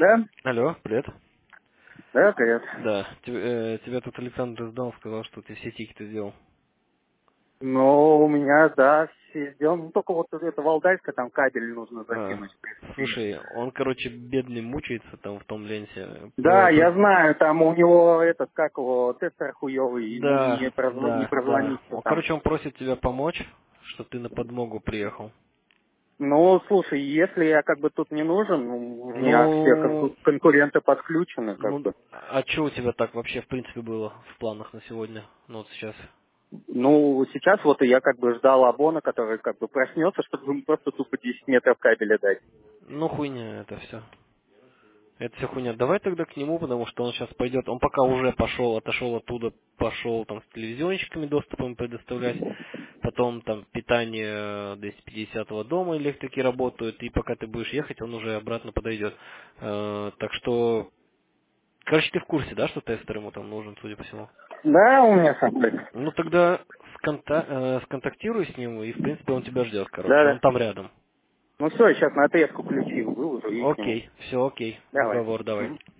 Да? Алло, привет. Да, привет. Да, тебя тут Александр ждал, сказал, что ты все тикеты сделал. Ну, у меня, да, все сделано. Ну, только вот это Валдайская, там кабель нужно закинуть. Слушай, он, короче, бедный мучается там в том ленте. Да, я знаю, там у него этот, как его, тестер хуёвый, ему не, Да, не да. прозвониться там. Короче, он просит тебя помочь, чтобы ты на подмогу приехал. Ну, слушай, если я как бы тут не нужен, ну, у меня все как бы Ну, конкуренты подключены, как ну, бы. а что у тебя так вообще, в принципе, было в планах на сегодня? Ну, вот сейчас. Ну, сейчас вот я как бы ждал Абона, который как бы проснется, чтобы ему просто тупо 10 метров кабеля дать. Ну, хуйня это все. Это все хуйня. Давай тогда к нему, потому что он сейчас пойдет. Он пока уже пошел, отошел оттуда, пошел там с телевизионщиками доступом предоставлять. Потом там питание 250-го дома электрики работают. И пока ты будешь ехать, он уже обратно подойдет. Так что, короче, ты в курсе, да, что тестер ему там нужен, судя по всему? Да, у меня сам. Ну тогда сконтактируй с ним, и в принципе он тебя ждет, короче. Да, Он да. там рядом. Ну все, сейчас на отрезку ключи выложу и к нему. Окей, все окей. Давай. Уговор давай. Мгм.